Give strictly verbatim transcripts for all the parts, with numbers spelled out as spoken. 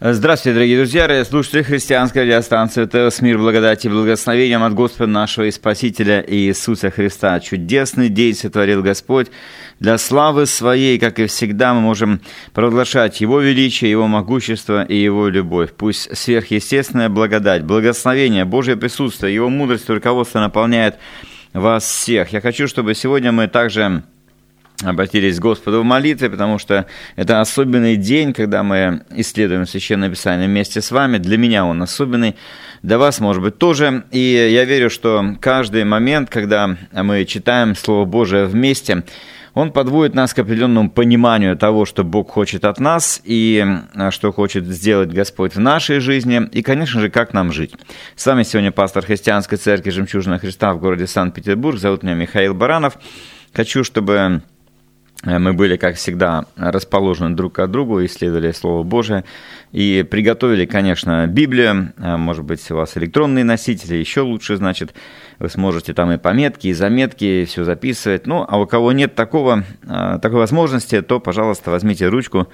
Здравствуйте, дорогие друзья, радиослушатели христианской радиостанции ТС «Мир, благодать и благословением от Господа нашего и Спасителя Иисуса Христа». Чудесный день сотворил Господь. Для славы Своей, как и всегда, мы можем провозглашать Его величие, Его могущество и Его любовь. Пусть сверхъестественная благодать, благословение, Божье присутствие, Его мудрость и руководство наполняет вас всех. Я хочу, чтобы сегодня мы также обратились к Господу в молитве, потому что это особенный день, когда мы исследуем Священное Писание вместе с вами. Для меня он особенный, для вас, может быть, тоже. И я верю, что каждый момент, когда мы читаем Слово Божие вместе, он подводит нас к определенному пониманию того, что Бог хочет от нас и что хочет сделать Господь в нашей жизни, и, конечно же, как нам жить. С вами сегодня пастор Христианской Церкви «Жемчужина Христа» в городе Санкт-Петербург. Зовут меня Михаил Баранов. Хочу, чтобы мы были, как всегда, расположены друг к другу, исследовали Слово Божие и приготовили, конечно, Библию. Может быть, у вас электронные носители, еще лучше, значит, вы сможете там и пометки, и заметки, и все записывать. Ну, а у кого нет такого, такой возможности, то, пожалуйста, возьмите ручку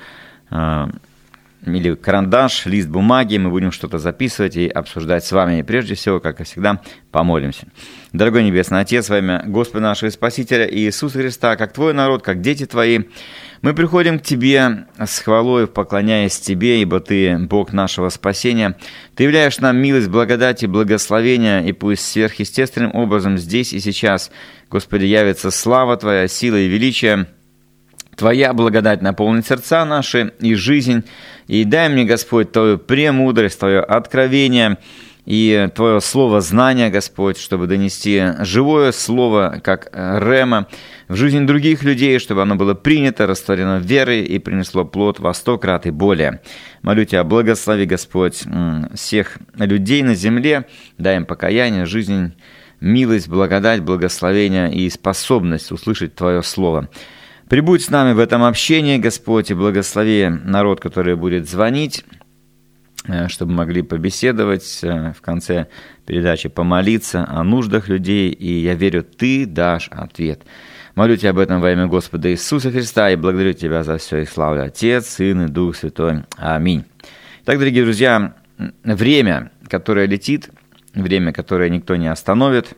или карандаш, лист бумаги, мы будем что-то записывать и обсуждать с вами. И прежде всего, как и всегда, помолимся. Дорогой Небесный Отец, во имя Господа нашего Спасителя Иисуса Христа, как Твой народ, как дети Твои, мы приходим к Тебе с хвалой, поклоняясь Тебе, ибо Ты Бог нашего спасения. Ты являешь нам милость, благодать и благословение, и пусть сверхъестественным образом здесь и сейчас, Господи, явится слава Твоя, сила и величие, Твоя благодать наполнит сердца наши и жизнь, и дай мне, Господь, Твою премудрость, Твое откровение и Твое слово знания, Господь, чтобы донести живое слово, как рема, в жизнь других людей, чтобы оно было принято, растворено верой и принесло плод во сто крат и более. Молю Тебя, благослови, Господь, всех людей на земле, дай им покаяние, жизнь, милость, благодать, благословение и способность услышать Твое слово. Прибудь с нами в этом общении, Господь, и благослови народ, который будет звонить, чтобы могли побеседовать, в конце передачи помолиться о нуждах людей, и я верю, Ты дашь ответ. Молю Тебя об этом во имя Господа Иисуса Христа, и благодарю Тебя за все, и славлю Отец, Сын и Дух Святой. Аминь. Итак, дорогие друзья, время, которое летит, время, которое никто не остановит,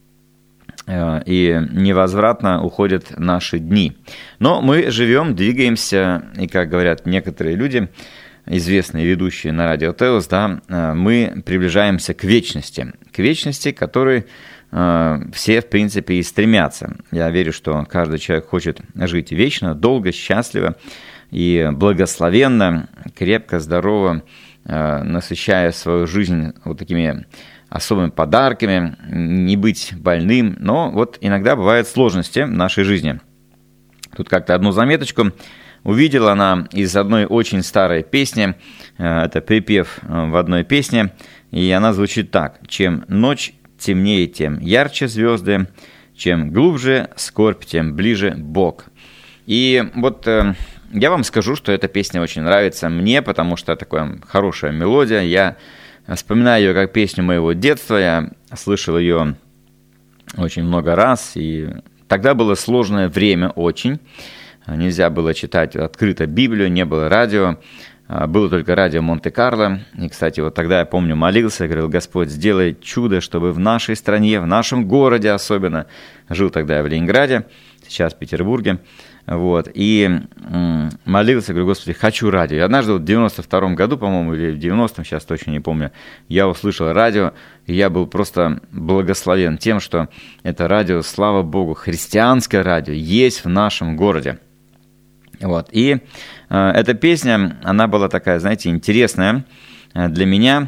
и невозвратно уходят наши дни. Но мы живем, двигаемся, и, как говорят некоторые люди, известные ведущие на радио ТЭОС, да, мы приближаемся к вечности, к вечности, к которой все, в принципе, и стремятся. Я верю, что каждый человек хочет жить вечно, долго, счастливо и благословенно, крепко, здорово, насыщая свою жизнь вот такими особыми подарками, не быть больным, но вот иногда бывают сложности в нашей жизни. Тут как-то одну заметочку увидела она из одной очень старой песни, это припев в одной песне, и она звучит так: «Чем ночь темнее, тем ярче звезды, чем глубже скорбь, тем ближе Бог». И вот я вам скажу, что эта песня очень нравится мне, потому что такая хорошая мелодия, я вспоминаю ее как песню моего детства, я слышал ее очень много раз, и тогда было сложное время очень, нельзя было читать открыто Библию, не было радио, было только радио Монте-Карло, и, кстати, вот тогда я помню, молился, говорил: Господь, сделай чудо, чтобы в нашей стране, в нашем городе особенно, жил тогда я в Ленинграде, сейчас в Петербурге, вот, и м- молился, говорю: Господи, хочу радио. И однажды вот в девяносто втором году, по-моему, или в девяностом, сейчас точно не помню, я услышал радио, и я был просто благословен тем, что это радио, слава Богу, христианское радио есть в нашем городе. Вот, и э, эта песня, она была такая, знаете, интересная для меня,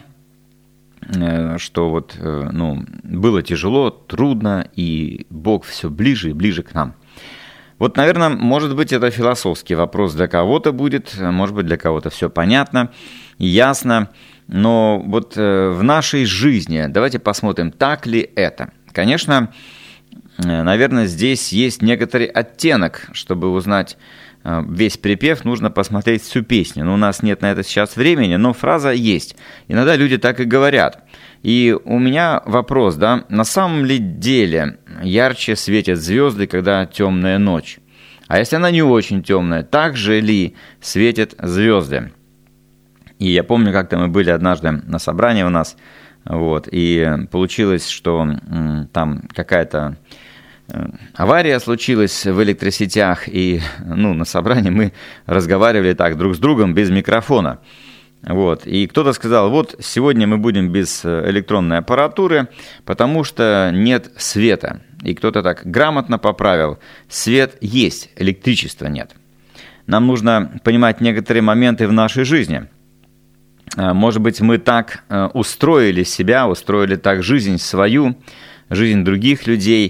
э, что вот, э, ну, было тяжело, трудно, и Бог все ближе и ближе к нам. Вот, наверное, может быть, это философский вопрос для кого-то будет, может быть, для кого-то все понятно, ясно, но вот в нашей жизни давайте посмотрим, так ли это. Конечно, наверное, здесь есть некоторый оттенок, чтобы узнать весь припев, нужно посмотреть всю песню. Но у нас нет на это сейчас времени, но фраза есть. Иногда люди так и говорят. И у меня вопрос, да, на самом ли деле ярче светят звезды, когда темная ночь? А если она не очень темная, так же ли светят звезды? И я помню, как-то мы были однажды на собрании у нас, вот, и получилось, что м, там какая-то авария случилась в электросетях, и ну, на собрании мы разговаривали так друг с другом без микрофона. Вот. И кто-то сказал, вот сегодня мы будем без электронной аппаратуры, потому что нет света. И кто-то так грамотно поправил, свет есть, электричества нет. Нам нужно понимать некоторые моменты в нашей жизни. Может быть, мы так устроили себя, устроили так жизнь свою, жизнь других людей,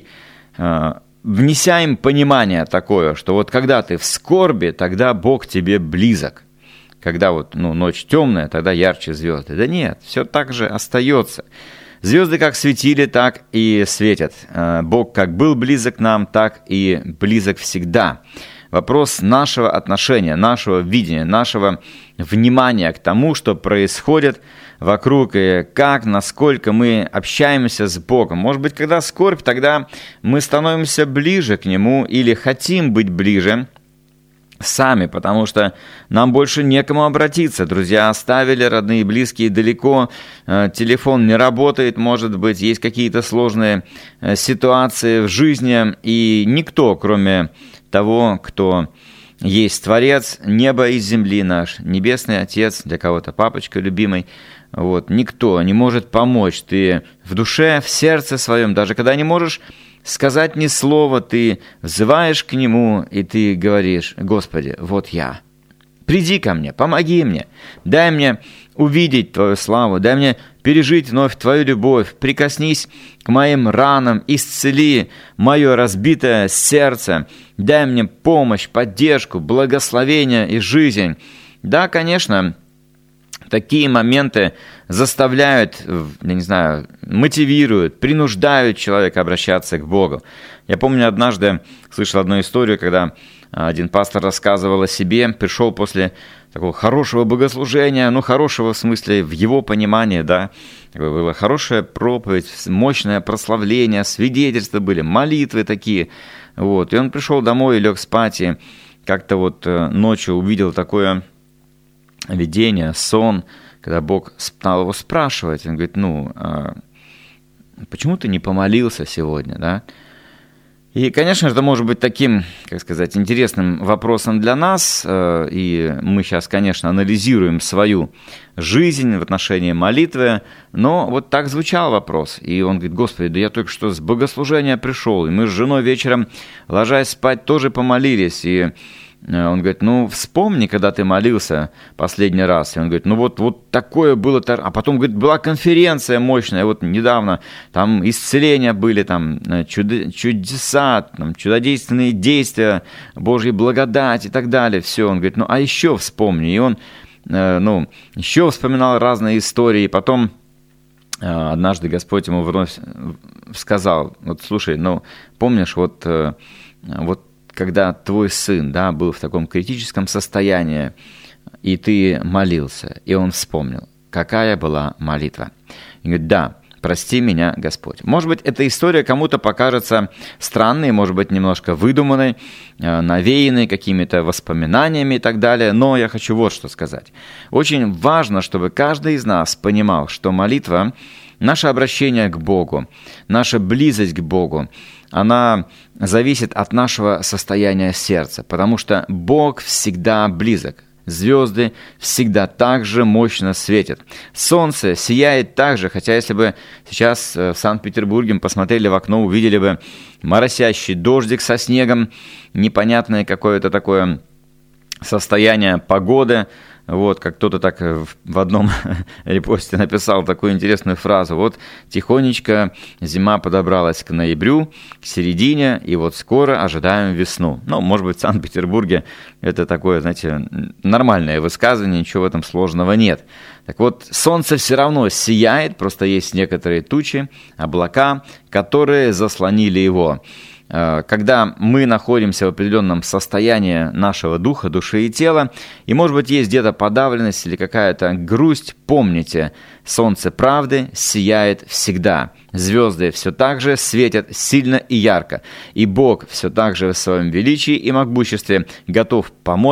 внеся им понимание такое, что вот когда ты в скорби, тогда Бог тебе близок. Когда вот ну, ночь темная, тогда ярче звезды. Да нет, все так же остается. Звезды как светили, так и светят. Бог как был близок нам, так и близок всегда. Вопрос нашего отношения, нашего видения, нашего внимания к тому, что происходит вокруг, и как, насколько мы общаемся с Богом. Может быть, когда скорбь, тогда мы становимся ближе к Нему или хотим быть ближе сами, потому что нам больше некому обратиться. Друзья оставили, родные и близкие далеко, телефон не работает, может быть, есть какие-то сложные ситуации в жизни, и никто, кроме того, кто есть Творец неба и земли наш, Небесный Отец, для кого-то папочка любимый, вот, никто не может помочь. Ты в душе, в сердце своем, даже когда не можешь сказать ни слова, ты взываешь к Нему, и ты говоришь: Господи, вот я, приди ко мне, помоги мне, дай мне увидеть Твою славу, дай мне пережить вновь Твою любовь, прикоснись к моим ранам, исцели мое разбитое сердце, дай мне помощь, поддержку, благословение и жизнь. Да, конечно, такие моменты заставляют, я не знаю, мотивируют, принуждают человека обращаться к Богу. Я помню, однажды слышал одну историю, когда один пастор рассказывал о себе, пришел после такого хорошего богослужения, ну, хорошего в смысле, в его понимании, да, была хорошая проповедь, мощное прославление, свидетельства были, молитвы такие, вот, и он пришел домой и лег спать, и как-то вот ночью увидел такое видение, сон, когда Бог стал его спрашивать, он говорит: ну, а почему ты не помолился сегодня, да? И, конечно, это может быть таким, как сказать, интересным вопросом для нас, и мы сейчас, конечно, анализируем свою жизнь в отношении молитвы, но вот так звучал вопрос, и он говорит: Господи, да я только что с богослужения пришел, и мы с женой вечером, ложась спать, тоже помолились, и он говорит: ну, вспомни, когда ты молился последний раз. И он говорит: ну, вот, вот такое было. А потом, говорит, была конференция мощная, вот недавно, там исцеления были, там чудо, чудеса, там, чудодейственные действия, Божьей благодать и так далее. Все, он говорит: ну, а еще вспомни. И он, ну, еще вспоминал разные истории. И потом однажды Господь ему вновь сказал: вот, слушай, ну, помнишь, вот, вот, когда твой сын, да, был в таком критическом состоянии, и ты молился, и он вспомнил, какая была молитва. И говорит: да, прости меня, Господь. Может быть, эта история кому-то покажется странной, может быть, немножко выдуманной, навеянной какими-то воспоминаниями и так далее, но я хочу вот что сказать. Очень важно, чтобы каждый из нас понимал, что молитва, наше обращение к Богу, наша близость к Богу, она зависит от нашего состояния сердца, потому что Бог всегда близок. Звезды всегда так же мощно светят. Солнце сияет так же, хотя если бы сейчас в Санкт-Петербурге посмотрели в окно, увидели бы моросящий дождик со снегом, непонятное какое-то такое состояние погоды. Вот, как кто-то так в одном репосте написал такую интересную фразу: вот тихонечко зима подобралась к ноябрю, к середине, и вот скоро ожидаем весну. Ну, может быть, в Санкт-Петербурге это такое, знаете, нормальное высказывание, ничего в этом сложного нет. Так вот, солнце все равно сияет, просто есть некоторые тучи, облака, которые заслонили его. Когда мы находимся в определенном состоянии нашего духа, души и тела, и, может быть, есть где-то подавленность или какая-то грусть, помните, солнце правды сияет всегда. Звезды все так же светят сильно и ярко, и Бог все так же в своем величии и могуществе готов помочь,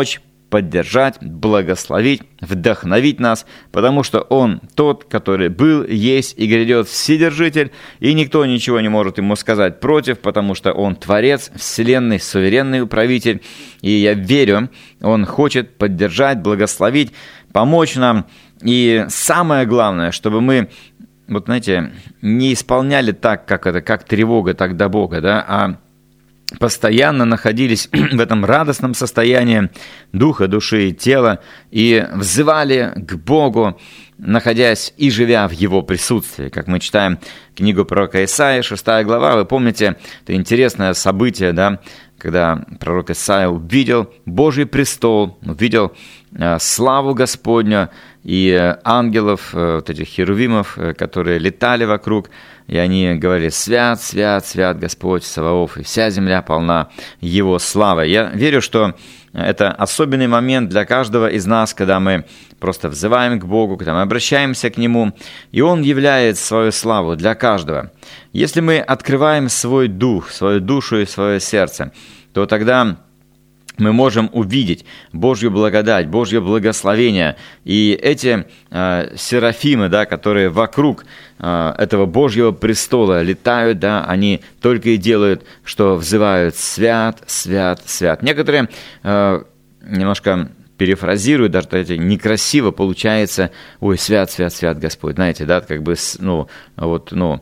поддержать, благословить, вдохновить нас, потому что Он тот, который был, есть и грядет Вседержитель, и никто ничего не может Ему сказать против, потому что Он Творец, Вселенной, суверенный управитель, и я верю, Он хочет поддержать, благословить, помочь нам, и самое главное, чтобы мы, вот знаете, не исполняли так, как это, как тревога, так до Бога, да, а постоянно находились в этом радостном состоянии духа, души и тела и взывали к Богу, находясь и живя в Его присутствии. Как мы читаем книгу пророка Исаии, шестая глава, вы помните, это интересное событие, да, когда пророк Исаия увидел Божий престол, увидел э, славу Господню и э, ангелов, э, вот этих херувимов, э, которые летали вокруг, и они говорили: «Свят, свят, свят Господь Саваоф, и вся земля полна Его славой». Я верю, что это особенный момент для каждого из нас, когда мы просто взываем к Богу, когда мы обращаемся к Нему, и Он являет свою славу для каждого. Если мы открываем свой дух, свою душу и свое сердце, то тогда мы можем увидеть Божью благодать, Божье благословение. И эти э, серафимы, да, которые вокруг э, этого Божьего престола летают, да, они только и делают, что взывают: «Свят, свят, свят». Некоторые э, немножко перефразируют, даже эти некрасиво получается: «Ой, свят, свят, свят Господь». Знаете, да, как бы, ну, вот, ну,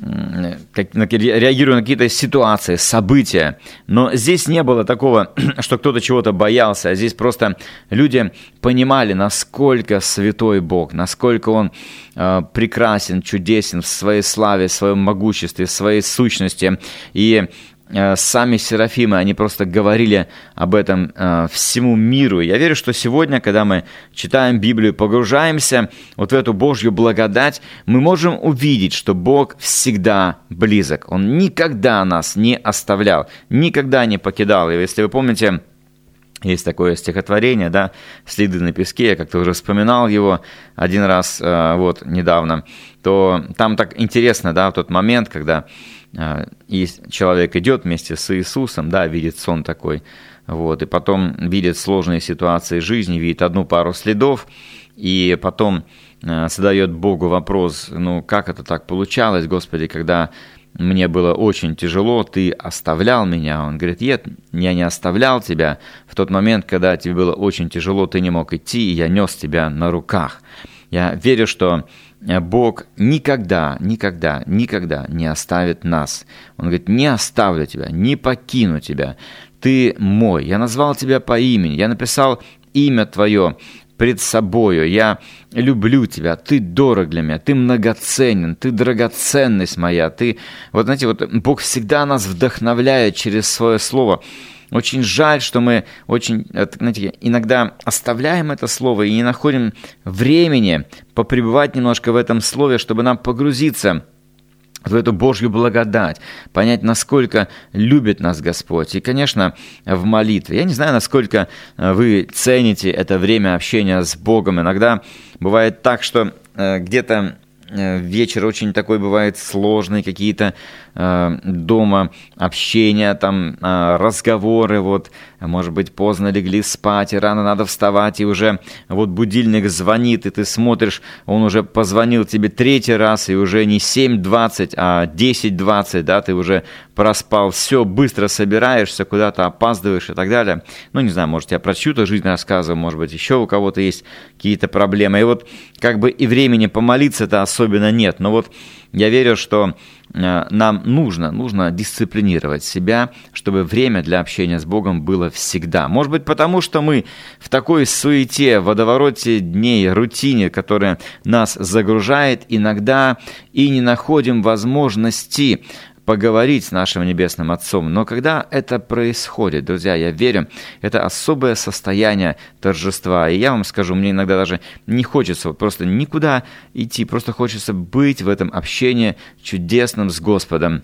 как, реагируя на какие-то ситуации, события. Но здесь не было такого, что кто-то чего-то боялся, а здесь просто люди понимали, насколько святой Бог, насколько Он э, прекрасен, чудесен в своей славе, в своем могуществе, в своей сущности. И сами серафимы, они просто говорили об этом э, всему миру. Я верю, что сегодня, когда мы читаем Библию, погружаемся вот в эту Божью благодать, мы можем увидеть, что Бог всегда близок. Он никогда нас не оставлял, никогда не покидал. И если вы помните, есть такое стихотворение, да, «Следы на песке», я как-то уже вспоминал его один раз, э, вот, недавно, то там так интересно, да, в тот момент, когда и человек идет вместе с Иисусом, да, видит сон такой, вот, и потом видит сложные ситуации жизни, видит одну пару следов, и потом задает Богу вопрос: ну, как это так получалось, Господи, когда мне было очень тяжело, Ты оставлял меня? Он говорит: нет, я не оставлял тебя. В тот момент, когда тебе было очень тяжело, ты не мог идти, и я нес тебя на руках. Я верю, что Бог никогда, никогда, никогда не оставит нас. Он говорит: не оставлю тебя, не покину тебя. Ты мой. Я назвал тебя по имени. Я написал имя твое пред собою. Я люблю тебя. Ты дорог для меня. Ты многоценен. Ты драгоценность моя. Ты... Вот знаете, вот Бог всегда нас вдохновляет через свое слово. Очень жаль, что мы очень, знаете, иногда оставляем это слово и не находим времени попребывать немножко в этом слове, чтобы нам погрузиться в эту Божью благодать, понять, насколько любит нас Господь. И, конечно, в молитве. Я не знаю, насколько вы цените это время общения с Богом. Иногда бывает так, что где-то вечер очень такой бывает сложный, какие-то э, дома общения, там э, разговоры, вот, может быть, поздно легли спать, и рано надо вставать, и уже вот будильник звонит, и ты смотришь, он уже позвонил тебе третий раз, и уже не семь двадцать, а десять двадцать, да, ты уже проспал, все, быстро собираешься, куда-то опаздываешь и так далее. Ну, не знаю, может, я про чью-то жизнь рассказываю, может быть, еще у кого-то есть какие-то проблемы. И вот как бы и времени помолиться-то особенно нет. Но вот я верю, что нам нужно, нужно дисциплинировать себя, чтобы время для общения с Богом было всегда. Может быть, потому что мы в такой суете, водовороте дней, рутине, которая нас загружает, иногда и не находим возможности поговорить с нашим Небесным Отцом. Но когда это происходит, друзья, я верю, это особое состояние торжества. И я вам скажу, мне иногда даже не хочется просто никуда идти, просто хочется быть в этом общении чудесном с Господом.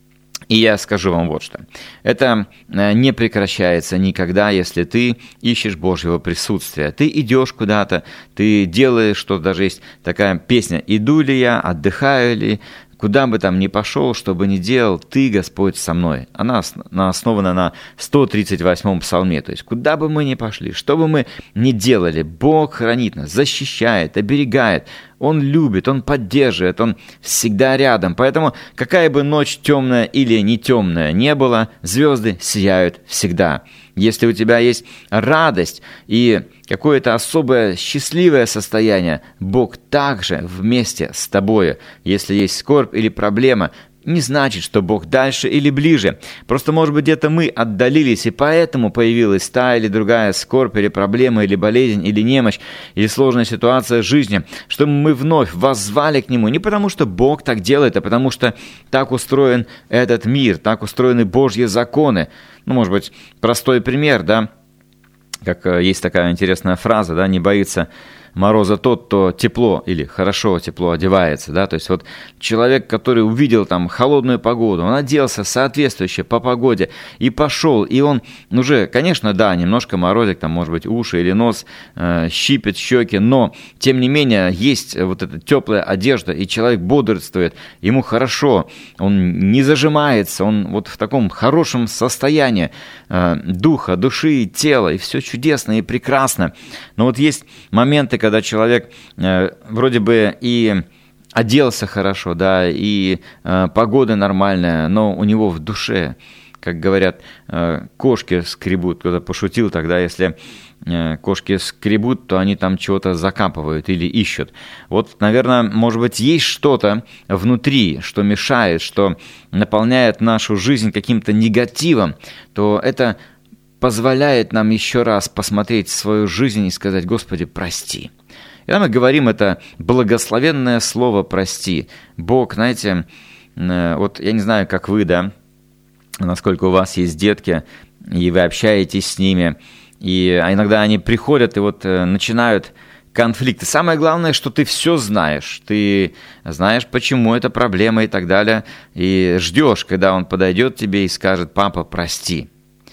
И я скажу вам вот что. Это не прекращается никогда, если ты ищешь Божьего присутствия. Ты идешь куда-то, ты делаешь что-то, даже есть такая песня «Иду ли я, отдыхаю ли, куда бы там ни пошел, что бы ни делал, Ты, Господь, со мной. Она основана на сто тридцать восьмом псалме. То есть, куда бы мы ни пошли, что бы мы ни делали, Бог хранит нас, защищает, оберегает. Он любит, Он поддерживает, Он всегда рядом. Поэтому, какая бы ночь темная или не темная не была, звезды сияют всегда. Если у тебя есть радость и какое-то особое счастливое состояние, Бог также вместе с тобою. Если есть скорбь или проблема, не значит, что Бог дальше или ближе. Просто, может быть, где-то мы отдалились, и поэтому появилась та или другая скорбь, или проблема, или болезнь, или немощь, или сложная ситуация в жизни, что мы вновь воззвали к Нему. Не потому, что Бог так делает, а потому, что так устроен этот мир, так устроены Божьи законы. Ну, может быть, простой пример, да, как есть такая интересная фраза, да, не боится мороза тот, кто тепло или хорошо тепло одевается, да, то есть вот человек, который увидел там холодную погоду, он оделся соответствующе по погоде и пошел, и он уже, конечно, да, немножко морозик, там, может быть, уши или нос э, щипет, щеки, но, тем не менее, есть вот эта теплая одежда, и человек бодрствует, ему хорошо, он не зажимается, он вот в таком хорошем состоянии э, духа, души и тела, и все чудесно и прекрасно, но вот есть моменты, когда человек э, вроде бы и оделся хорошо, да, и э, погода нормальная, но у него в душе, как говорят, э, кошки скребут. Кто-то пошутил тогда, если э, кошки скребут, то они там чего-то закапывают или ищут. Вот, наверное, может быть, есть что-то внутри, что мешает, что наполняет нашу жизнь каким-то негативом, то это позволяет нам еще раз посмотреть свою жизнь и сказать: «Господи, прости». И мы говорим это благословенное слово «прости». Бог, знаете, вот я не знаю, как вы, да, насколько у вас есть детки, и вы общаетесь с ними, и иногда они приходят и вот начинают конфликты. Самое главное, что ты все знаешь. Ты знаешь, почему это проблема и так далее, и ждешь, когда он подойдет к тебе и скажет: «Папа, прости».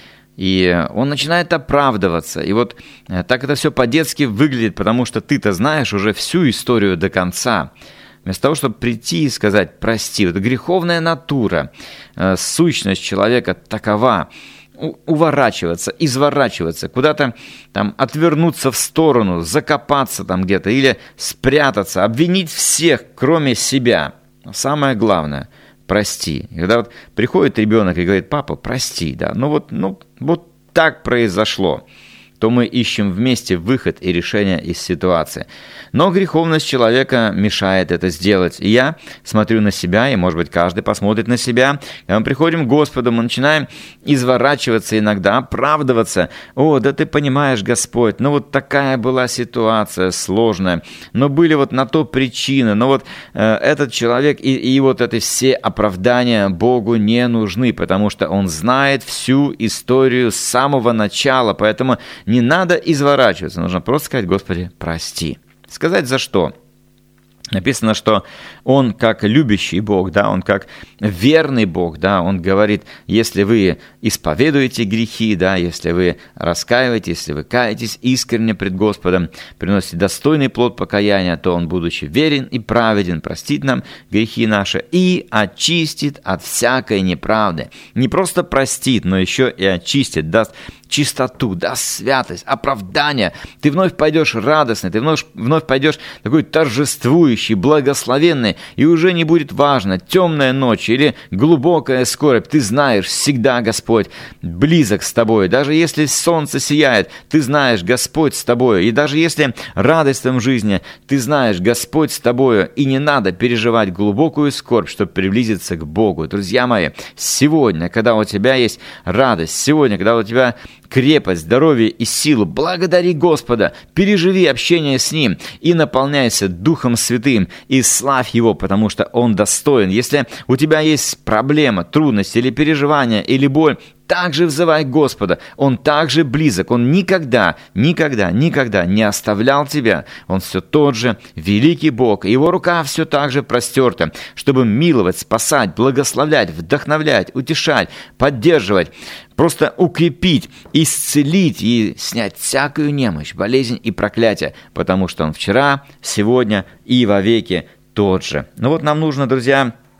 И он начинает оправдываться. И вот так это все по-детски выглядит, потому что ты-то знаешь уже всю историю до конца. Вместо того, чтобы прийти и сказать: «Прости». Вот греховная натура, сущность человека такова: уворачиваться, изворачиваться, куда-то там отвернуться в сторону, закопаться там где-то или спрятаться, обвинить всех, кроме себя. Но самое главное — прости. И когда вот приходит ребенок и говорит: «Папа, прости», да, ну вот, ну вот так произошло, то мы ищем вместе выход и решение из ситуации. Но греховность человека мешает это сделать. И я смотрю на себя, и, может быть, каждый посмотрит на себя. Когда мы приходим к Господу, мы начинаем изворачиваться иногда, оправдываться. «О, да ты понимаешь, Господь, ну вот такая была ситуация сложная, но были вот на то причины, но вот э, этот человек и, и вот эти все оправдания Богу не нужны, потому что Он знает всю историю с самого начала, поэтому не надо изворачиваться, нужно просто сказать: «Господи, прости». Сказать за что? Написано, что Он как любящий Бог, да, Он как верный Бог, да, Он говорит: если вы исповедуете грехи, да, если вы раскаиваетесь, если вы каетесь искренне пред Господом, приносите достойный плод покаяния, то Он, будучи верен и праведен, простит нам грехи наши и очистит от всякой неправды. Не просто простит, но еще и очистит, даст чистоту, даст святость, оправдание. Ты вновь пойдешь радостный, ты вновь, вновь пойдешь такой торжествующий, благословенный, и уже не будет важно, темная ночь или глубокая скорбь. Ты знаешь, всегда Господь близок с тобой. Даже если солнце сияет, ты знаешь, Господь с тобой. И даже если радость в жизни, ты знаешь, Господь с тобой. И не надо переживать глубокую скорбь, чтобы приблизиться к Богу. Друзья мои, сегодня, когда у тебя есть радость, сегодня, когда у тебя крепость, здоровье и силу, благодари Господа, переживи общение с Ним и наполняйся Духом Святым и славь Его, потому что Он достоин. Если у тебя есть проблема, трудность или переживание, или боль, также взывай Господа, Он также близок, Он никогда, никогда, никогда не оставлял тебя, Он все тот же великий Бог, Его рука все так же простерта, чтобы миловать, спасать, благословлять, вдохновлять, утешать, поддерживать, просто укрепить, исцелить и снять всякую немощь, болезнь и проклятие, потому что Он вчера, сегодня и вовеки тот же. Ну вот нам нужно, друзья,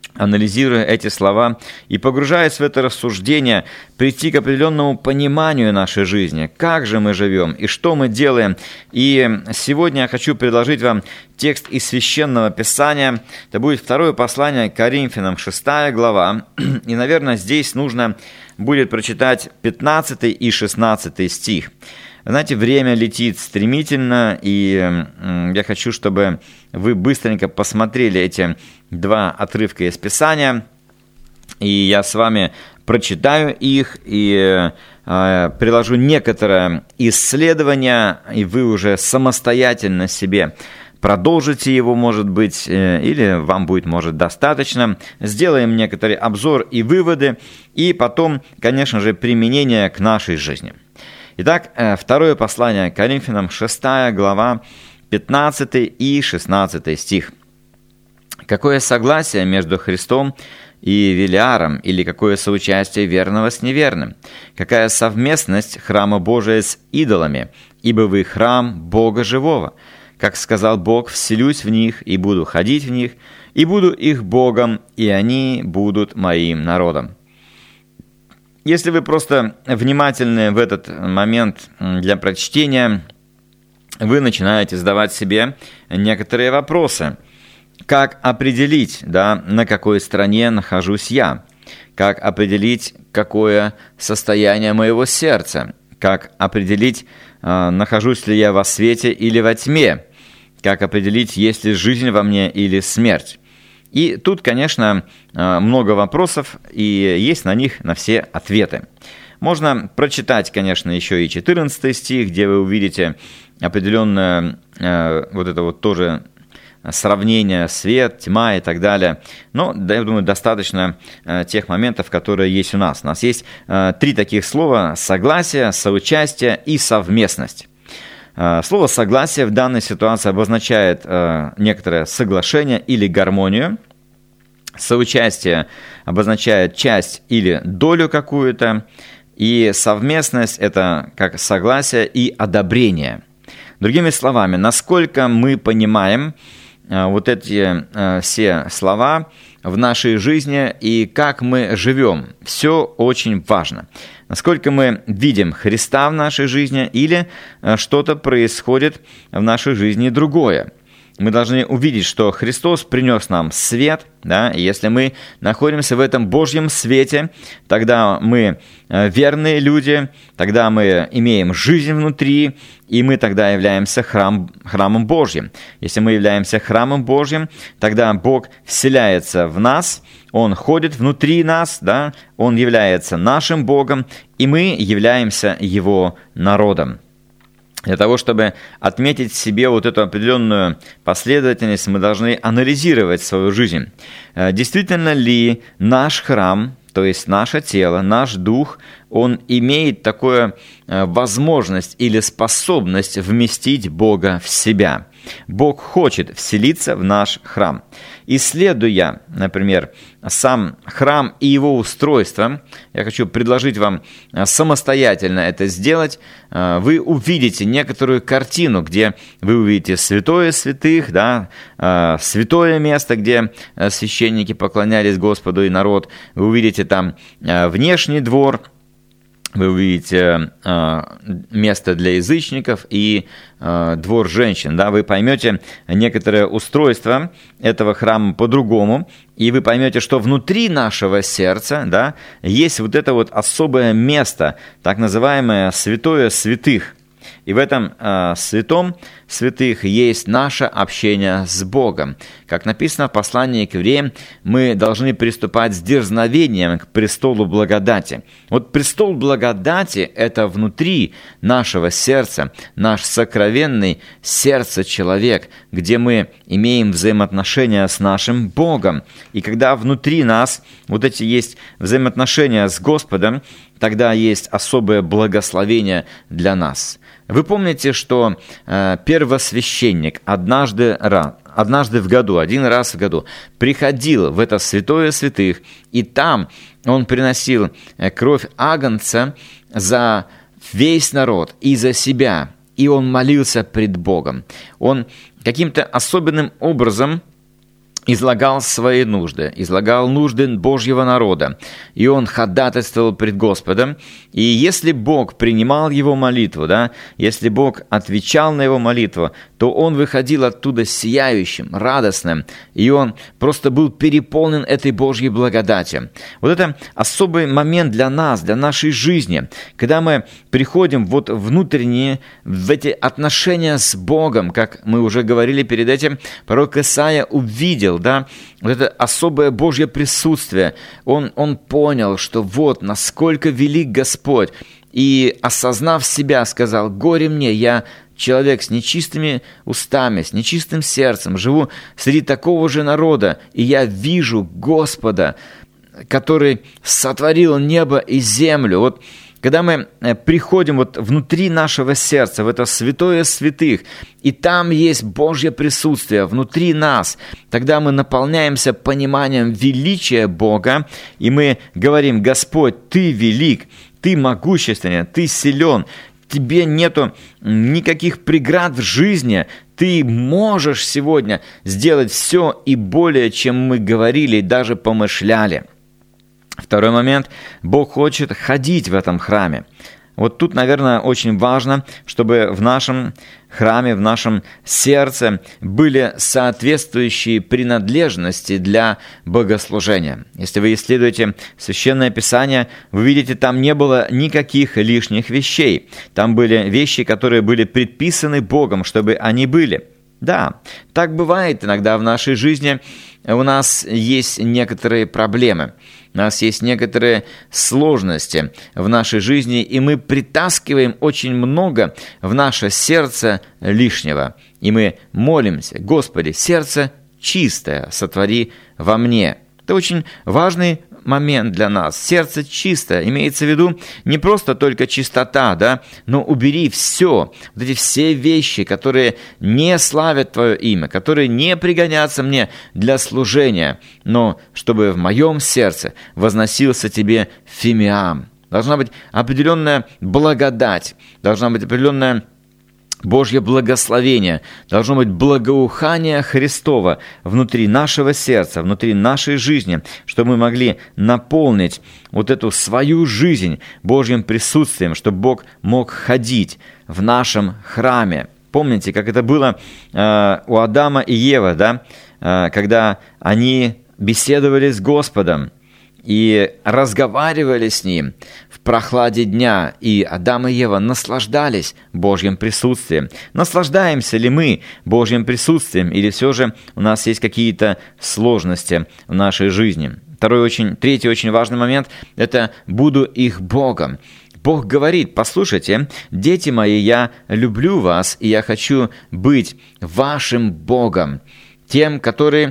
анализируя эти слова и погружаясь в это рассуждение, прийти к определенному пониманию нашей жизни, как же мы живем и что мы делаем. И сегодня я хочу предложить вам текст из Священного Писания. Это будет второе послание к Коринфянам, шестая глава. И, наверное, здесь нужно будет прочитать пятнадцатый и шестнадцатый стих. Знаете, время летит стремительно, и я хочу, чтобы вы быстренько посмотрели эти два отрывка из Писания, и я с вами прочитаю их, и э, приложу некоторое исследование, и вы уже самостоятельно себе продолжите его, может быть, э, или вам будет, может, достаточно. Сделаем некоторый обзор и выводы, и потом, конечно же, применение к нашей жизни. Итак, второе послание к Коринфянам, шестая глава, пятнадцатый и шестнадцатый стих. «Какое согласие между Христом и Велиаром, или какое соучастие верного с неверным? Какая совместность храма Божия с идолами? Ибо вы храм Бога живого. Как сказал Бог, вселюсь в них и буду ходить в них, и буду их Богом, и они будут моим народом». Если вы просто внимательны в этот момент для прочтения, вы начинаете задавать себе некоторые вопросы. Как определить, да, на какой стороне нахожусь я? Как определить, какое состояние моего сердца? Как определить, нахожусь ли я во свете или во тьме? Как определить, есть ли жизнь во мне или смерть? И тут, конечно, много вопросов, и есть на них на все ответы. Можно прочитать, конечно, еще и четырнадцатый стих, где вы увидите определенное вот это вот тоже сравнение свет, тьма и так далее. Но, я думаю, достаточно тех моментов, которые есть у нас. У нас есть три таких слова: согласие, соучастие и совместность. Слово «согласие» в данной ситуации обозначает э, некоторое соглашение или гармонию. Соучастие обозначает часть или долю какую-то. И совместность – это как согласие и одобрение. Другими словами, насколько мы понимаем э, вот эти э, все слова в нашей жизни и как мы живем, все очень важно. Насколько мы видим Христа в нашей жизни или что-то происходит в нашей жизни другое. Мы должны увидеть, что Христос принес нам свет, да, и если мы находимся в этом Божьем свете, тогда мы верные люди, тогда мы имеем жизнь внутри, и мы тогда являемся храм, храмом Божьим. Если мы являемся храмом Божьим, тогда Бог вселяется в нас, Он ходит внутри нас, да, Он является нашим Богом, и мы являемся Его народом. Для того, чтобы отметить себе вот эту определенную последовательность, мы должны анализировать свою жизнь. Действительно ли наш храм, то есть наше тело, наш дух, он имеет такую возможность или способность вместить Бога в себя? Бог хочет вселиться в наш храм. Исследуя, например, сам храм и его устройство, я хочу предложить вам самостоятельно это сделать. Вы увидите некоторую картину, где вы увидите святое святых, да, святое место, где священники поклонялись Господу и народ. Вы увидите там внешний двор, вы увидите э, место для язычников и э, двор женщин. Да? Вы поймете некоторое устройство этого храма по-другому, и вы поймете, что внутри нашего сердца, да, есть вот это вот особое место, так называемое святое святых. И в этом э, святом святых есть наше общение с Богом. Как написано в послании к евреям, мы должны приступать с дерзновением к престолу благодати. Вот престол благодати – это внутри нашего сердца, наш сокровенный сердце человек, где мы имеем взаимоотношения с нашим Богом. И когда внутри нас вот эти есть взаимоотношения с Господом, тогда есть особое благословение для нас. Вы помните, что э, первосвященник однажды, раз, однажды в году, один раз в году приходил в это святое святых, и там он приносил кровь агнца за весь народ и за себя, и он молился пред Богом. Он каким-то особенным образом излагал свои нужды, излагал нужды Божьего народа, и он ходатайствовал пред Господом. И если Бог принимал его молитву, да, если Бог отвечал на его молитву, то он выходил оттуда сияющим, радостным, и он просто был переполнен этой Божьей благодатью. Вот это особый момент для нас, для нашей жизни, когда мы приходим вот внутренние, в эти отношения с Богом, как мы уже говорили перед этим, пророк Исаия увидел, да, вот это особое Божье присутствие. Он, он понял, что вот насколько велик Господь, и, осознав себя, сказал: «Горе мне, я человек с нечистыми устами, с нечистым сердцем, живу среди такого же народа, и я вижу Господа, который сотворил небо и землю». Вот когда мы приходим вот внутри нашего сердца, в это святое святых, и там есть Божье присутствие внутри нас, тогда мы наполняемся пониманием величия Бога, и мы говорим: «Господь, Ты велик, Ты могущественен, Ты силен, Тебе нету никаких преград в жизни, Ты можешь сегодня сделать все и более, чем мы говорили и даже помышляли». Второй момент. Бог хочет ходить в этом храме. Вот тут, наверное, очень важно, чтобы в нашем храме, в нашем сердце были соответствующие принадлежности для богослужения. Если вы исследуете Священное Писание, вы видите, там не было никаких лишних вещей. Там были вещи, которые были предписаны Богом, чтобы они были. Да, так бывает иногда в нашей жизни. У нас есть некоторые проблемы, у нас есть некоторые сложности в нашей жизни, и мы притаскиваем очень много в наше сердце лишнего. И мы молимся: «Господи, сердце чистое сотвори во мне». Это очень важный момент для нас. Сердце чистое, имеется в виду не просто только чистота, да, но убери все, вот эти все вещи, которые не славят Твое имя, которые не пригодятся мне для служения, но чтобы в моем сердце возносился Тебе фимиам. Должна быть определенная благодать, должна быть определенная Божье благословение, должно быть благоухание Христова внутри нашего сердца, внутри нашей жизни, чтобы мы могли наполнить вот эту свою жизнь Божьим присутствием, чтобы Бог мог ходить в нашем храме. Помните, как это было э, у Адама и Евы, да? э, когда они беседовали с Господом и разговаривали с Ним в прохладе дня, и Адам и Ева наслаждались Божьим присутствием. Наслаждаемся ли мы Божьим присутствием, или все же у нас есть какие-то сложности в нашей жизни? Второй очень, третий очень важный момент – это «буду их Богом». Бог говорит: «Послушайте, дети мои, я люблю вас, и я хочу быть вашим Богом, тем, который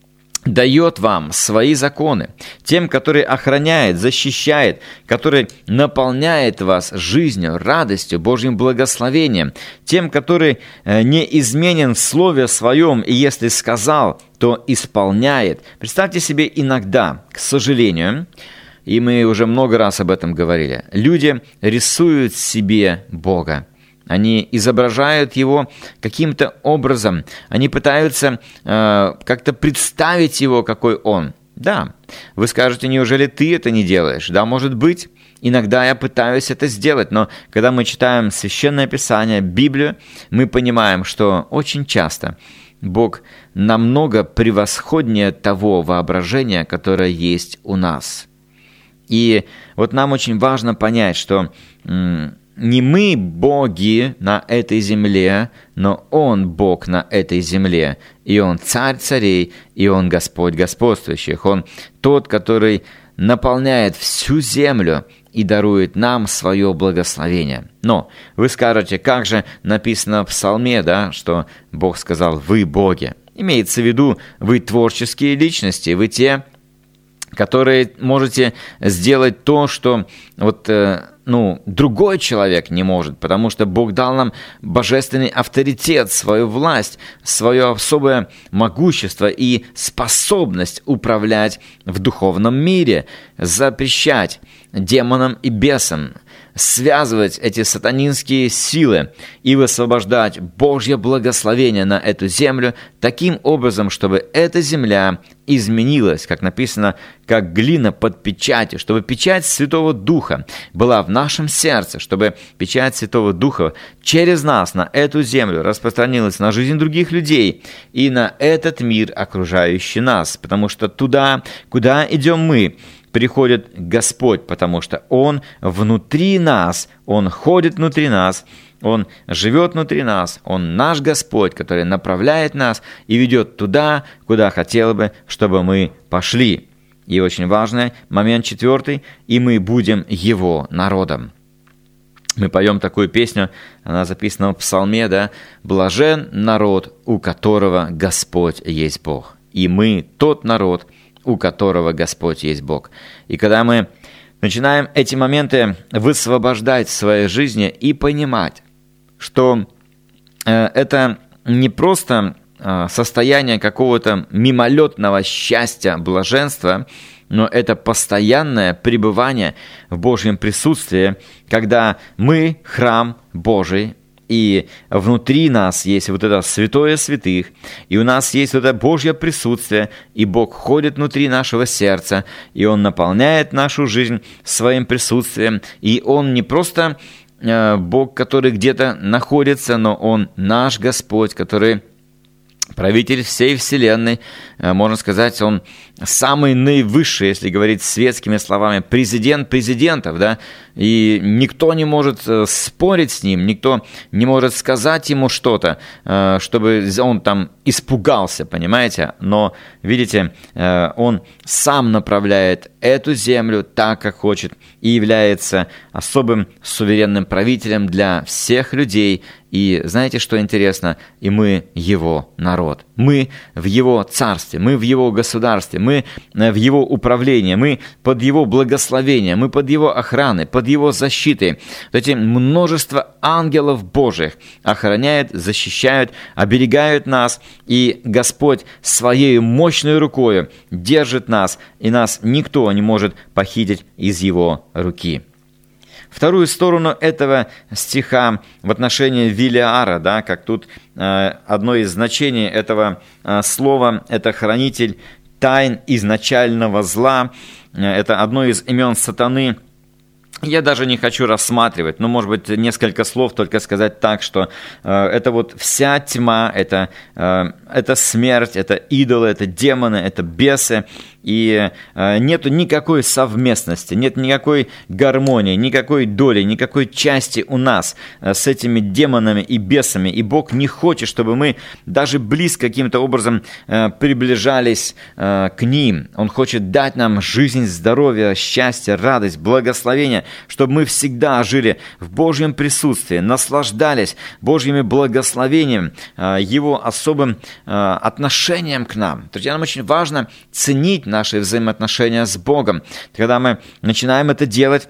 дает вам свои законы, тем, который охраняет, защищает, который наполняет вас жизнью, радостью, Божьим благословением, тем, который неизменен в слове своем, и если сказал, то исполняет». Представьте себе, иногда, к сожалению, и мы уже много раз об этом говорили, люди рисуют себе Бога. Они изображают Его каким-то образом. Они пытаются э, как-то представить Его, какой Он. Да, вы скажете: «Неужели ты это не делаешь?» Да, может быть, иногда я пытаюсь это сделать, но когда мы читаем Священное Писание, Библию, мы понимаем, что очень часто Бог намного превосходнее того воображения, которое есть у нас. И вот нам очень важно понять, что м- не мы боги на этой земле, но Он Бог на этой земле. И Он Царь царей, и Он Господь господствующих. Он тот, который наполняет всю землю и дарует нам свое благословение. Но вы скажете: как же написано в Псалме, да, что Бог сказал: «Вы боги». Имеется в виду, вы творческие личности, вы те, которые можете сделать то, что вот, ну, другой человек не может, потому что Бог дал нам божественный авторитет, свою власть, свое особое могущество и способность управлять в духовном мире, запрещать демонам и бесам, связывать эти сатанинские силы и высвобождать Божье благословение на эту землю таким образом, чтобы эта земля изменилась, как написано, как глина под печатью, чтобы печать Святого Духа была в нашем сердце, чтобы печать Святого Духа через нас на эту землю распространилась на жизнь других людей и на этот мир, окружающий нас, потому что туда, куда идем мы, приходит Господь, потому что Он внутри нас, Он ходит внутри нас, Он живет внутри нас, Он наш Господь, который направляет нас и ведет туда, куда хотел бы, чтобы мы пошли. И очень важный момент четвертый, и мы будем Его народом. Мы поем такую песню, она записана в Псалме, да, «Блажен народ, у которого Господь есть Бог». И мы тот народ, у которого Господь есть Бог. И когда мы начинаем эти моменты высвобождать в своей жизни и понимать, что э, это не просто э, состояние какого-то мимолетного счастья, блаженства, но это постоянное пребывание в Божьем присутствии, когда мы храм Божий, и внутри нас есть вот это святое святых, и у нас есть вот это Божье присутствие, и Бог ходит внутри нашего сердца, и Он наполняет нашу жизнь своим присутствием, и Он не просто э, Бог, который где-то находится, но Он наш Господь, который правитель всей вселенной, э, можно сказать, Он самый наивысший, если говорить светскими словами, президент президентов, да, и никто не может спорить с ним, никто не может сказать ему что-то, чтобы он там испугался, понимаете? Но, видите, он сам направляет эту землю так, как хочет, и является особым суверенным правителем для всех людей. И знаете, что интересно? И мы Его народ. Мы в Его царстве, мы в Его государстве, мы в Его управлении, мы под Его благословением, мы под Его охраной, под Его защитой. Вот эти множество ангелов Божьих охраняют, защищают, оберегают нас, и Господь Своей мощной рукой держит нас, и нас никто не может похитить из Его руки. Вторую сторону этого стиха в отношении Велиара, да, как тут э, одно из значений этого э, слова, это хранитель тайн изначального зла, э, это одно из имен сатаны. Я даже не хочу рассматривать, но, может быть, несколько слов только сказать так, что э, это вот вся тьма, это, э, это смерть, это идолы, это демоны, это бесы, и э, нету никакой совместности, нет никакой гармонии, никакой доли, никакой части у нас э, с этими демонами и бесами, и Бог не хочет, чтобы мы даже близко каким-то образом э, приближались э, к ним. Он хочет дать нам жизнь, здоровье, счастье, радость, благословение, чтобы мы всегда жили в Божьем присутствии, наслаждались Божьими благословениями, э, Его особым э, отношением к нам. Друзья, нам очень важно ценить наши взаимоотношения с Богом. Когда мы начинаем это делать,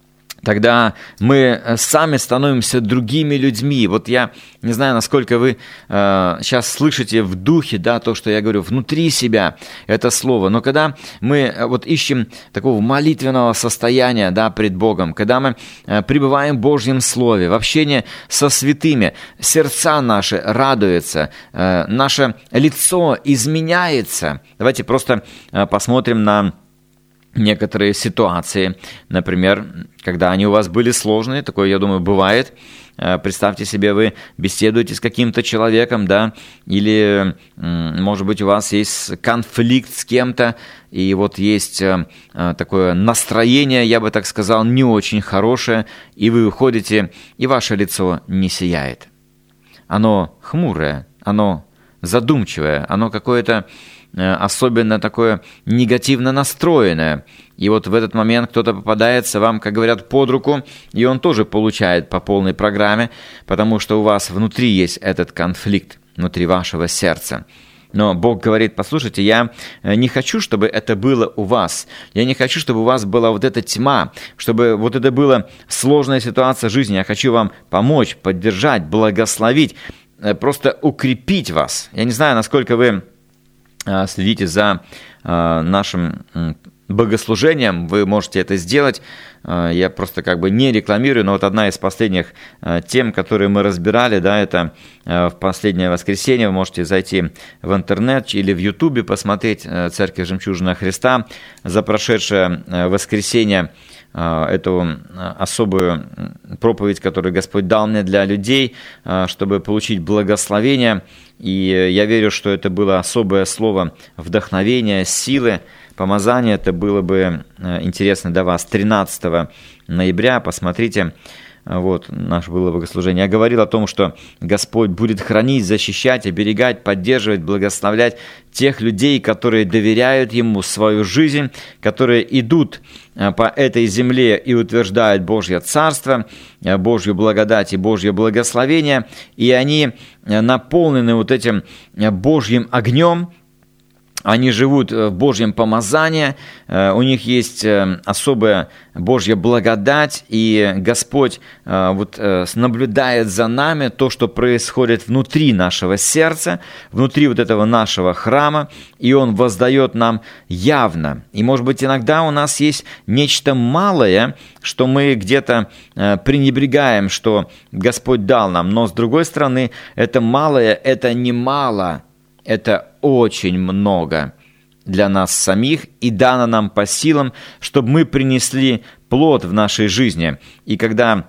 тогда мы сами становимся другими людьми. Вот я не знаю, насколько вы э, сейчас слышите в духе, да, то, что я говорю, внутри себя это слово. Но когда мы вот ищем такого молитвенного состояния, да, пред Богом, когда мы э, пребываем в Божьем Слове, в общении со святыми, сердца наши радуются, э, наше лицо изменяется. Давайте просто э, посмотрим на некоторые ситуации, например, когда они у вас были сложные, такое, я думаю, бывает. Представьте себе, вы беседуете с каким-то человеком, да, или, может быть, у вас есть конфликт с кем-то, и вот есть такое настроение, я бы так сказал, не очень хорошее, и вы уходите, и ваше лицо не сияет. Оно хмурое, оно задумчивое, оно какое-то особенно такое негативно настроенное. И вот в этот момент кто-то попадается вам, как говорят, под руку, и он тоже получает по полной программе, потому что у вас внутри есть этот конфликт, внутри вашего сердца. Но Бог говорит: послушайте, я не хочу, чтобы это было у вас. Я не хочу, чтобы у вас была вот эта тьма, чтобы вот это была сложная ситуация жизни. Я хочу вам помочь, поддержать, благословить, просто укрепить вас. Я не знаю, насколько вы следите за нашим богослужениям, вы можете это сделать. Я просто как бы не рекламирую, но вот одна из последних тем, которые мы разбирали, да, это в последнее воскресенье. Вы можете зайти в интернет или в Ютубе, посмотреть «Церковь Жемчужина Христа» за прошедшее воскресенье, эту особую проповедь, которую Господь дал мне для людей, чтобы получить благословение. И я верю, что это было особое слово вдохновения, силы, помазания. Это было бы интересно для вас. тринадцатого ноября, посмотрите, вот наше было богослужение. Я говорил о том, что Господь будет хранить, защищать, оберегать, поддерживать, благословлять тех людей, которые доверяют Ему свою жизнь, которые идут по этой земле и утверждают Божье Царство, Божью благодать и Божье благословение, и они наполнены вот этим Божьим огнем. Они живут в Божьем помазании, у них есть особая Божья благодать, и Господь вот наблюдает за нами то, что происходит внутри нашего сердца, внутри вот этого нашего храма, и Он воздает нам явно. И, может быть, иногда у нас есть нечто малое, что мы где-то пренебрегаем, что Господь дал нам, но, с другой стороны, это малое, это не мало. Это очень много для нас самих и дано нам по силам, чтобы мы принесли плод в нашей жизни. И когда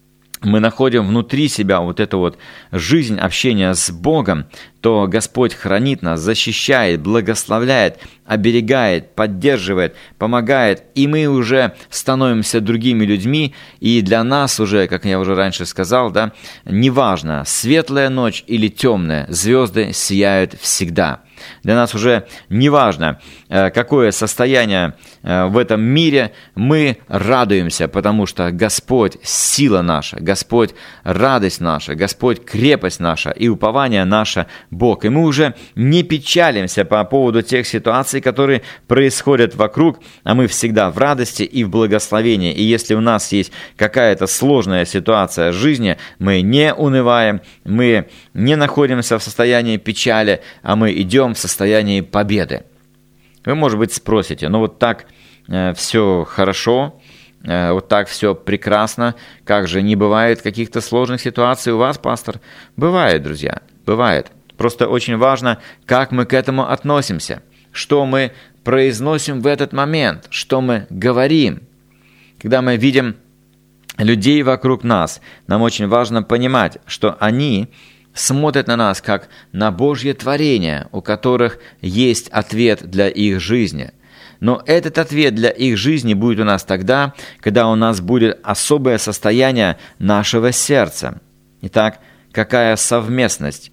мы находим внутри себя вот эту вот жизнь общения с Богом, то Господь хранит нас, защищает, благословляет, оберегает, поддерживает, помогает, и мы уже становимся другими людьми, и для нас уже, как я уже раньше сказал, да, неважно, светлая ночь или темная, звезды сияют всегда. Для нас уже неважно, какое состояние в этом мире, мы радуемся, потому что Господь – сила наша, Господь – радость наша, Господь – крепость наша и упование наше – Бог. И мы уже не печалимся по поводу тех ситуаций, которые происходят вокруг, а мы всегда в радости и в благословении. И если у нас есть какая-то сложная ситуация в жизни, мы не унываем, мы не находимся в состоянии печали, а мы идем в состоянии победы. Вы, может быть, спросите, ну вот так э, все хорошо, э, вот так все прекрасно, как же не бывает каких-то сложных ситуаций у вас, пастор? Бывает, друзья, бывает. Просто очень важно, как мы к этому относимся, что мы произносим в этот момент, что мы говорим. Когда мы видим людей вокруг нас, нам очень важно понимать, что они смотрят на нас как на Божье творение, у которых есть ответ для их жизни. Но этот ответ для их жизни будет у нас тогда, когда у нас будет особое состояние нашего сердца. Итак, какая совместность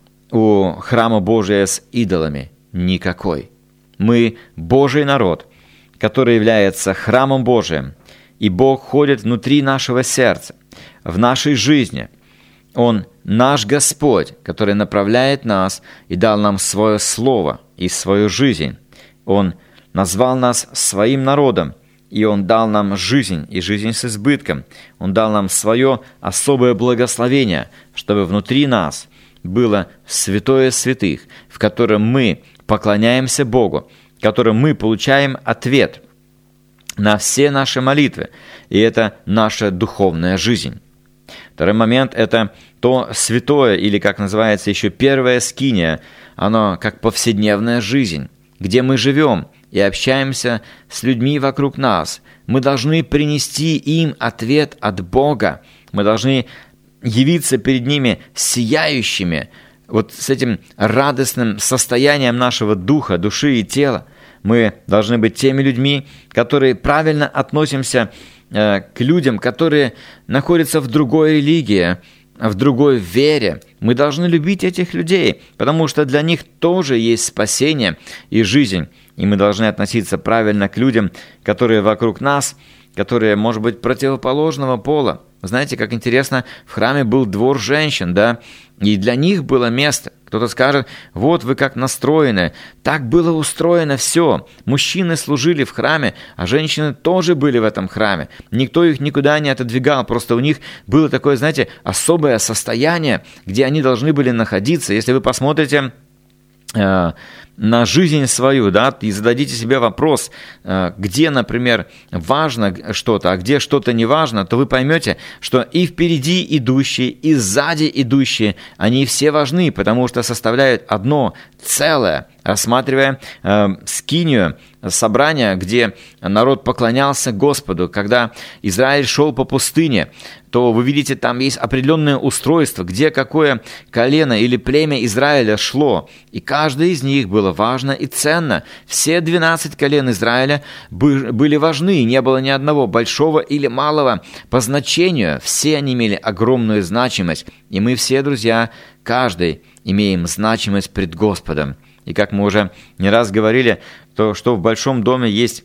у храма Божия с идолами? Никакой. Мы Божий народ, который является храмом Божиим, и Бог ходит внутри нашего сердца, в нашей жизни. Он наш Господь, который направляет нас и дал нам свое слово и свою жизнь. Он назвал нас своим народом, и Он дал нам жизнь, и жизнь с избытком. Он дал нам свое особое благословение, чтобы внутри нас было святое святых, в котором мы поклоняемся Богу, в котором мы получаем ответ на все наши молитвы, и это наша духовная жизнь. Второй момент – это то святое, или, как называется еще, первая скиния, оно как повседневная жизнь, где мы живем и общаемся с людьми вокруг нас. Мы должны принести им ответ от Бога, мы должны явиться перед ними сияющими, вот с этим радостным состоянием нашего духа, души и тела. Мы должны быть теми людьми, которые правильно относимся э, к людям, которые находятся в другой религии, в другой вере. Мы должны любить этих людей, потому что для них тоже есть спасение и жизнь. И мы должны относиться правильно к людям, которые вокруг нас, которые, может быть, противоположного пола. Вы знаете, как интересно, в храме был двор женщин, да, и для них было место. Кто-то скажет, вот вы как настроены. Так было устроено все. Мужчины служили в храме, а женщины тоже были в этом храме. Никто их никуда не отодвигал, просто у них было такое, знаете, особое состояние, где они должны были находиться. Если вы посмотрите на жизнь свою, да, и зададите себе вопрос, где, например, важно что-то, а где что-то не важно, то вы поймете, что и впереди идущие, и сзади идущие, они все важны, потому что составляют одно целое. Рассматривая э, скинию, собрание, где народ поклонялся Господу, когда Израиль шел по пустыне, то вы видите, там есть определенное устройство, где какое колено или племя Израиля шло, и каждое из них было важно и ценно. Все двенадцать колен Израиля были важны, не было ни одного большого или малого по значению, все они имели огромную значимость, и мы все, друзья, каждый имеем значимость пред Господом. И как мы уже не раз говорили, то что в большом доме есть,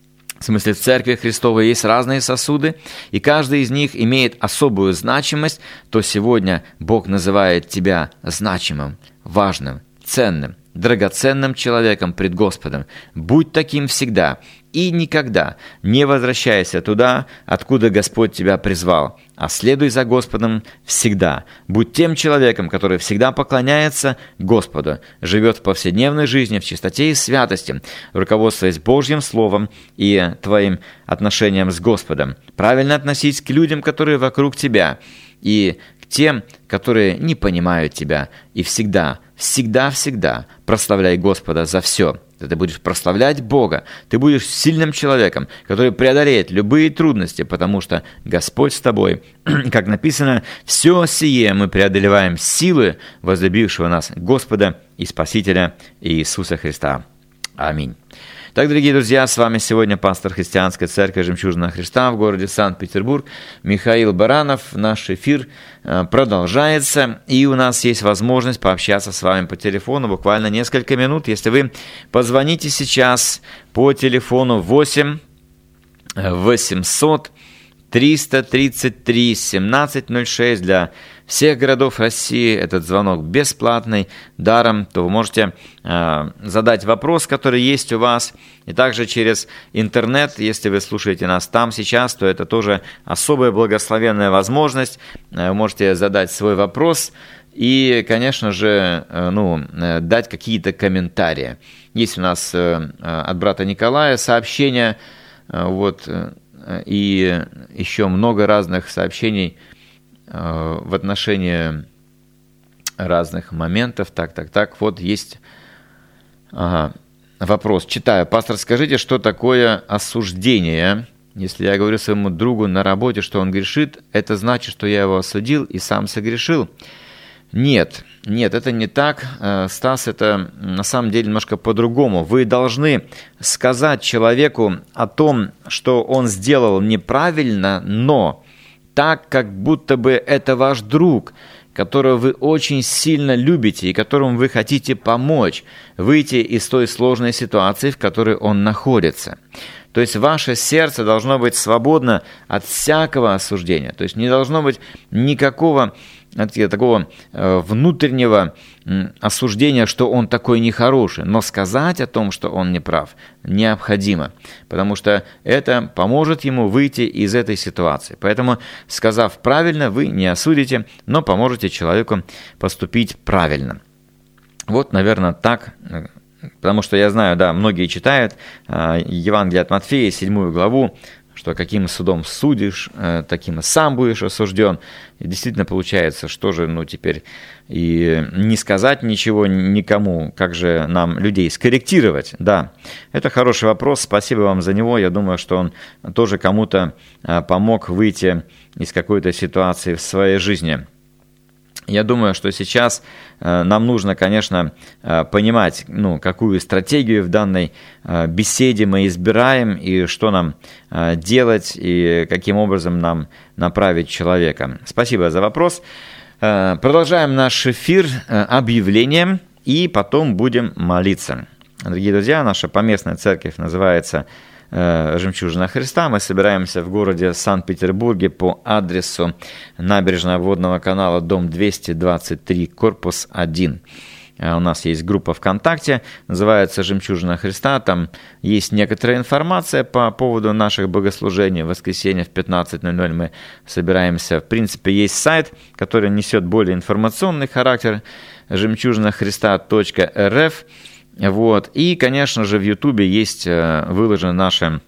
в смысле в Церкви Христовой есть разные сосуды, и каждый из них имеет особую значимость, то сегодня Бог называет тебя значимым, важным, ценным, драгоценным человеком пред Господом. Будь таким всегда и никогда не возвращайся туда, откуда Господь тебя призвал, а следуй за Господом всегда. Будь тем человеком, который всегда поклоняется Господу, живет в повседневной жизни, в чистоте и святости, руководствуясь Божьим Словом и твоим отношением с Господом. Правильно относись к людям, которые вокруг тебя, и к тем, которые не понимают тебя, и всегда, всегда-всегда прославляй Господа за все. Ты будешь прославлять Бога, ты будешь сильным человеком, который преодолеет любые трудности, потому что Господь с тобой. Как написано, «Все сие мы преодолеваем силы возлюбившего нас Господа и Спасителя Иисуса Христа». Аминь. Так, дорогие друзья, с вами сегодня пастор Христианской Церкви Жемчужина Христа в городе Санкт-Петербург Михаил Баранов. Наш эфир продолжается, и у нас есть возможность пообщаться с вами по телефону буквально несколько минут. Если вы позвоните сейчас по телефону восемь восемьсот триста тридцать три семнадцать ноль шесть для всех городов России, этот звонок бесплатный, даром, то вы можете э, задать вопрос, который есть у вас, и также через интернет, если вы слушаете нас там сейчас, то это тоже особая благословенная возможность, вы можете задать свой вопрос и, конечно же, э, ну, э, дать какие-то комментарии. Есть у нас э, от брата Николая сообщения, э, вот, э, и еще много разных сообщений в отношении разных моментов. Так, так, так, вот есть ага, вопрос. Читаю. Пастор, скажите, что такое осуждение? Если я говорю своему другу на работе, что он грешит, это значит, что я его осудил и сам согрешил? Нет, нет, это не так. Стас, это на самом деле немножко по-другому. Вы должны сказать человеку о том, что он сделал неправильно, но так, как будто бы это ваш друг, которого вы очень сильно любите и которому вы хотите помочь выйти из той сложной ситуации, в которой он находится. То есть ваше сердце должно быть свободно от всякого осуждения. То есть не должно быть никакого такого внутреннего осуждения, что он такой нехороший. Но сказать о том, что он неправ, необходимо, потому что это поможет ему выйти из этой ситуации. Поэтому, сказав правильно, вы не осудите, но поможете человеку поступить правильно. Вот, наверное, так. Потому что я знаю, да, многие читают Евангелие от Матфея, седьмую главу, что каким судом судишь, таким и сам будешь осужден. И действительно получается, что же, ну, теперь и не сказать ничего никому, как же нам людей скорректировать? Да, это хороший вопрос, спасибо вам за него. Я думаю, что он тоже кому-то помог выйти из какой-то ситуации в своей жизни. Я думаю, что сейчас э, нам нужно, конечно, э, понимать, ну, какую стратегию в данной э, беседе мы избираем, и что нам э, делать, и каким образом нам направить человека. Спасибо за вопрос. Э, продолжаем наш эфир э, объявлением, и потом будем молиться. Дорогие друзья, наша поместная церковь называется «Жемчужина Христа». Мы собираемся в городе Санкт-Петербурге по адресу набережная Водного канала, дом двести двадцать три, корпус один. У нас есть группа ВКонтакте, называется «Жемчужина Христа». Там есть некоторая информация по поводу наших богослужений. В воскресенье в пятнадцать ноль ноль мы собираемся. В принципе, есть сайт, который несет более информационный характер. жемчужина христа точка эр эф. Вот. И, конечно же, в Ютубе есть выложено наше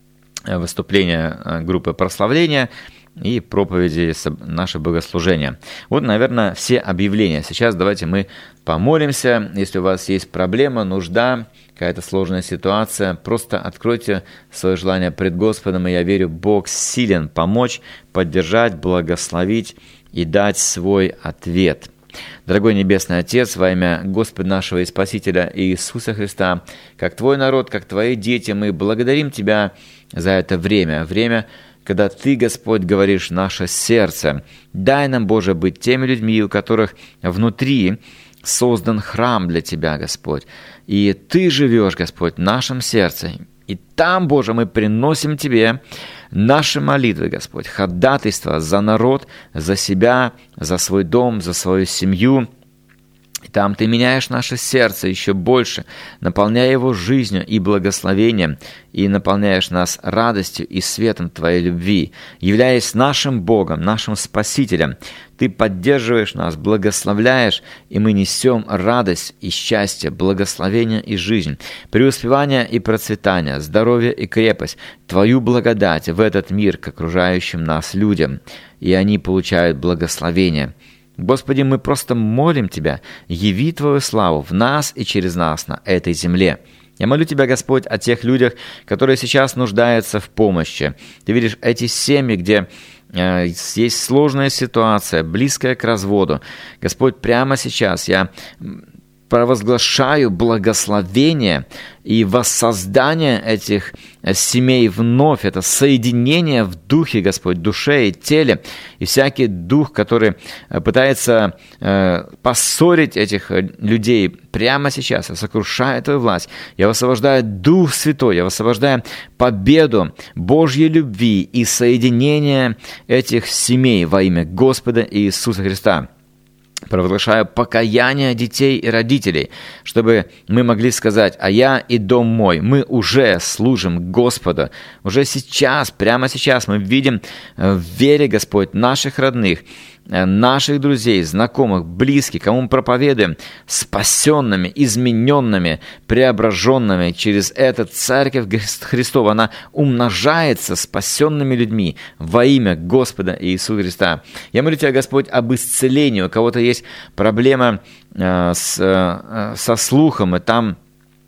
выступление группы прославления и проповеди, наше богослужение. Вот, наверное, все объявления. Сейчас давайте мы помолимся. Если у вас есть проблема, нужда, какая-то сложная ситуация, просто откройте свое желание пред Господом, и я верю, Бог силен помочь, поддержать, благословить и дать свой ответ. Дорогой Небесный Отец, во имя Господа нашего и Спасителя Иисуса Христа, как Твой народ, как Твои дети, мы благодарим Тебя за это время, время, когда Ты, Господь, говоришь наше сердце. Дай нам, Боже, быть теми людьми, у которых внутри создан храм для Тебя, Господь. И Ты живешь, Господь, в нашем сердце. И там, Боже, мы приносим Тебе наши молитвы, Господь, ходатайство за народ, за себя, за свой дом, за свою семью. И там Ты меняешь наше сердце еще больше, наполняя его жизнью и благословением, и наполняешь нас радостью и светом Твоей любви. Являясь нашим Богом, нашим Спасителем, Ты поддерживаешь нас, благословляешь, и мы несем радость и счастье, благословение и жизнь, преуспевание и процветание, здоровье и крепость, Твою благодать в этот мир к окружающим нас людям, и они получают благословение. Господи, мы просто молим Тебя, яви Твою славу в нас и через нас на этой земле. Я молю Тебя, Господь, о тех людях, которые сейчас нуждаются в помощи. Ты видишь эти семьи, где э, есть сложная ситуация, близкая к разводу. Господь, прямо сейчас я провозглашаю благословение и воссоздание этих семей вновь, это соединение в духе, Господь, душе и теле, и всякий дух, который пытается э, поссорить этих людей прямо сейчас, я сокрушаю Твою власть, я высвобождаю Дух Святой, я высвобождаю победу Божьей любви и соединение этих семей во имя Господа Иисуса Христа. Провозглашаю покаяние детей и родителей, чтобы мы могли сказать: «А я и дом мой, мы уже служим Господу». Уже сейчас, прямо сейчас мы видим в вере, Господь, наших родных, наших друзей, знакомых, близких, кому мы проповедуем, спасенными, измененными, преображенными через эту Церковь Христова. Она умножается спасенными людьми во имя Господа Иисуса Христа. Я молю Тебя, Господь, об исцелении. У кого-то есть проблема э, с, э, со слухом, и там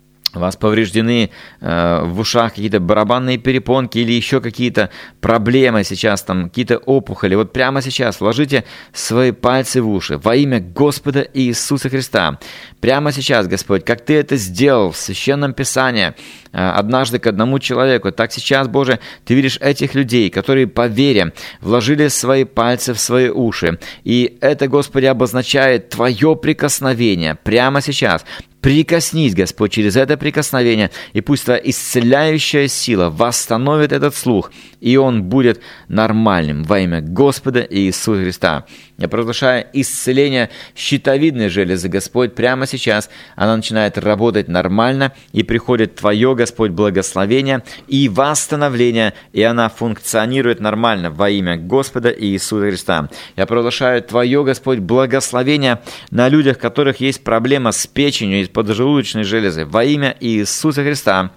у вас повреждены э, в ушах какие-то барабанные перепонки или еще какие-то проблемы сейчас, там какие-то опухоли. Вот прямо сейчас вложите свои пальцы в уши во имя Господа Иисуса Христа. Прямо сейчас, Господь, как Ты это сделал в Священном Писании, э, однажды к одному человеку, так сейчас, Боже, Ты видишь этих людей, которые по вере вложили свои пальцы в свои уши. И это, Господи, обозначает Твое прикосновение прямо сейчас. Прикоснись, Господь, через это прикосновение, и пусть Твоя исцеляющая сила восстановит этот слух, и он будет нормальным во имя Господа Иисуса Христа. Я провозглашаю исцеление щитовидной железы, Господь, прямо сейчас. Она начинает работать нормально, и приходит Твое, Господь, благословение и восстановление, и она функционирует нормально во имя Господа Иисуса Христа. Я провозглашаю Твое, Господь, благословение на людях, у которых есть проблема с печенью, с поджелудочной железой. Во имя Иисуса Христа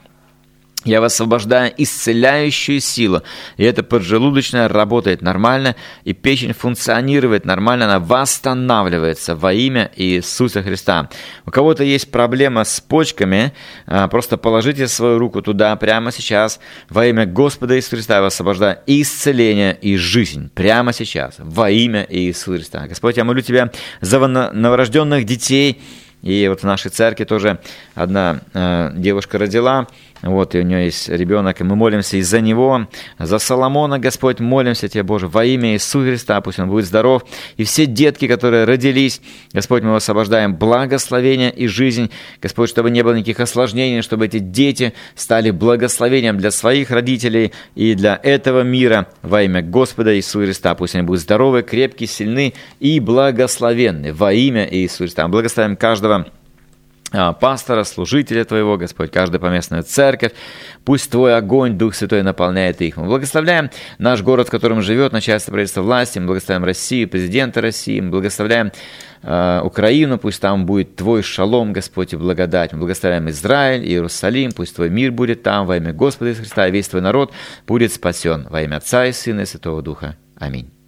я высвобождаю исцеляющую силу, и эта поджелудочная работает нормально, и печень функционирует нормально, она восстанавливается во имя Иисуса Христа. У кого-то есть проблема с почками, просто положите свою руку туда прямо сейчас, во имя Господа Иисуса Христа я высвобождаю исцеление и жизнь прямо сейчас, во имя Иисуса Христа. Господь, я молю Тебя за новорожденных детей. И вот в нашей церкви тоже одна э, девушка родила, вот, и у нее есть ребенок, и мы молимся и за него, за Соломона, Господь, молимся Тебе, Боже, во имя Иисуса Христа, пусть он будет здоров, и все детки, которые родились, Господь, мы освобождаем благословение и жизнь, Господь, чтобы не было никаких осложнений, чтобы эти дети стали благословением для своих родителей и для этого мира во имя Господа Иисуса Христа, пусть они будут здоровы, крепкие, сильны и благословенны во имя Иисуса Христа. Мы благословим каждого пастора, служителя Твоего, Господь, каждую поместную церковь. Пусть Твой огонь, Дух Святой, наполняет их. Мы благословляем наш город, в котором живет начальство правительства власти, мы благословляем Россию, президента России, мы благословляем э, Украину, пусть там будет Твой шалом, Господь, и благодать. Мы благословляем Израиль, Иерусалим, пусть Твой мир будет там, во имя Господа Иисуса Христа, и весь Твой народ будет спасен. Во имя Отца и Сына и Святого Духа. Аминь.